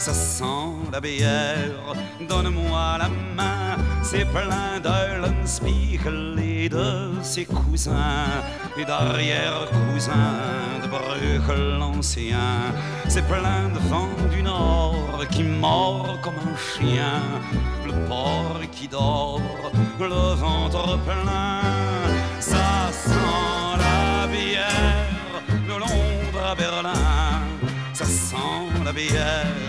Ça sent la bière, donne-moi la main. C'est plein de Spiegel et de ses cousins et d'arrière-cousins de Bruegel l'ancien. C'est plein de vent du nord qui mord comme un chien, le porc qui dort, le ventre plein. Ça sent la bière de Londres à Berlin. Ça sent la bière